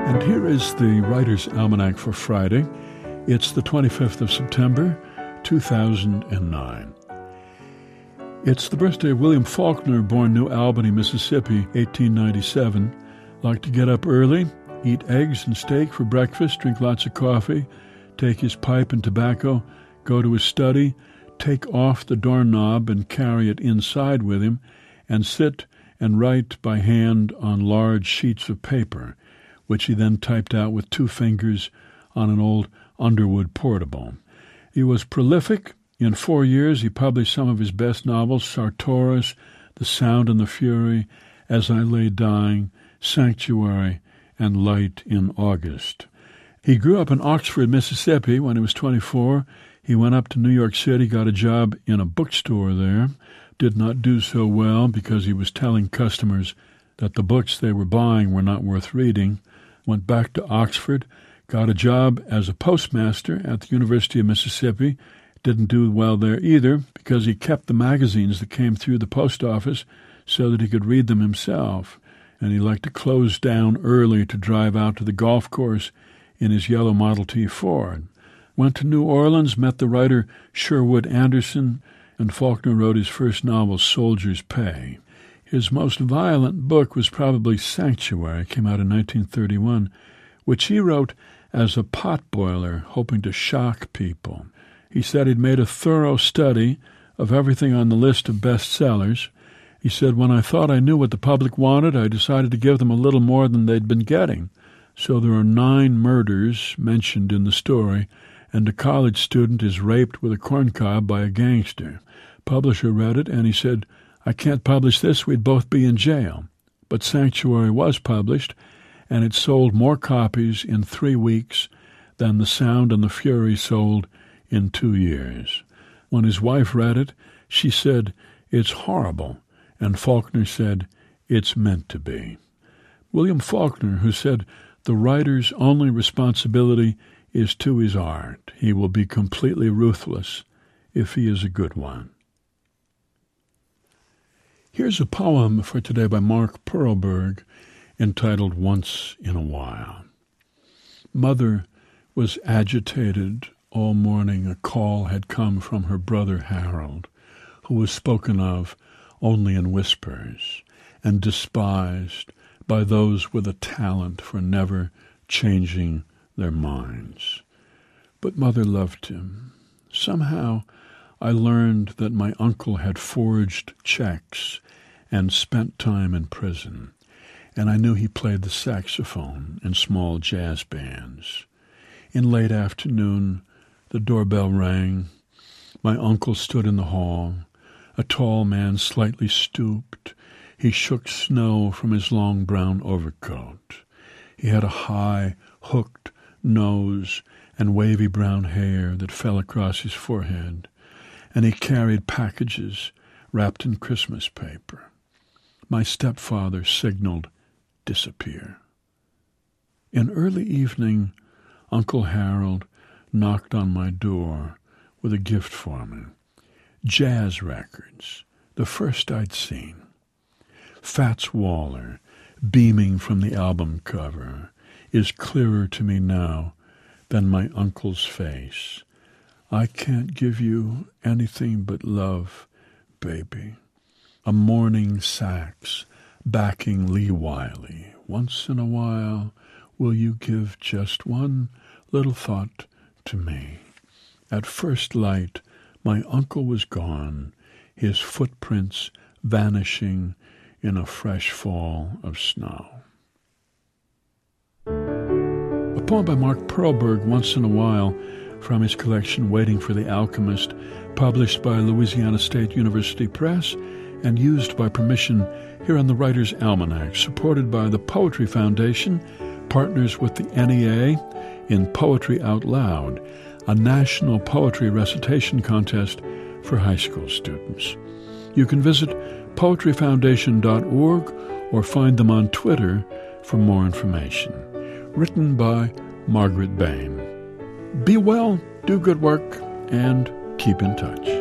And here is the Writer's Almanac for Friday. It's the 25th of September, 2009. It's the birthday of William Faulkner, born New Albany, Mississippi, 1897. Liked to get up early, eat eggs and steak for breakfast, drink lots of coffee, take his pipe and tobacco, go to his study, take off the doorknob and carry it inside with him, and sit and write by hand on large sheets of paper, which he then typed out with 2 fingers on an old Underwood portable. He was prolific. In 4 years he published some of his best novels: Sartoris, The Sound and the Fury, As I Lay Dying, Sanctuary, and Light in August. He grew up in Oxford, Mississippi. When he was 24, he went up to New York City, got a job in a bookstore there, did not do so well because he was telling customers that the books they were buying were not worth reading, went back to Oxford, got a job as a postmaster at the University of Mississippi, didn't do well there either because he kept the magazines that came through the post office so that he could read them himself, and he liked to close down early to drive out to the golf course in his yellow Model T Ford. Went to New Orleans, met the writer Sherwood Anderson, and Faulkner wrote his first novel, Soldier's Pay. His most violent book was probably Sanctuary, came out in 1931, which he wrote as a potboiler, hoping to shock people. He said he'd made a thorough study of everything on the list of bestsellers. He said, when I thought I knew what the public wanted, I decided to give them a little more than they'd been getting. So there are 9 murders mentioned in the story, and a college student is raped with a corncob by a gangster. Publisher read it, and he said, I can't publish this, we'd both be in jail. But Sanctuary was published, and it sold more copies in 3 weeks than The Sound and the Fury sold in 2 years. When his wife read it, she said, it's horrible, and Faulkner said, it's meant to be. William Faulkner, who said, the writer's only responsibility is to his art. He will be completely ruthless if he is a good one. Here's a poem for today by Mark Perlberg entitled Once in a While. Mother was agitated all morning. A call had come from her brother Harold, who was spoken of only in whispers and despised by those with a talent for never changing their minds. But Mother loved him. Somehow I learned that my uncle had forged checks and spent time in prison, and I knew he played the saxophone in small jazz bands. In late afternoon, the doorbell rang. My uncle stood in the hall, a tall man, slightly stooped. He shook snow from his long brown overcoat. He had a high, hooked nose and wavy brown hair that fell across his forehead, and he carried packages wrapped in Christmas paper. My stepfather signaled, disappear. In early evening, Uncle Harold knocked on my door with a gift for me. Jazz records, the first I'd seen. Fats Waller, beaming from the album cover, is clearer to me now than my uncle's face. I can't give you anything but love, baby. A morning sax backing Lee Wiley. Once in a while, will you give just one little thought to me? At first light, my uncle was gone, his footprints vanishing in a fresh fall of snow. A poem by Mark Perlberg, Once in a While, from his collection Waiting for the Alchemist, published by Louisiana State University Press and used by permission here on the Writer's Almanac, supported by the Poetry Foundation, partners with the NEA in Poetry Out Loud, a national poetry recitation contest for high school students. You can visit poetryfoundation.org or find them on Twitter for more information. Written by Margaret Bain. Be well, do good work, and keep in touch.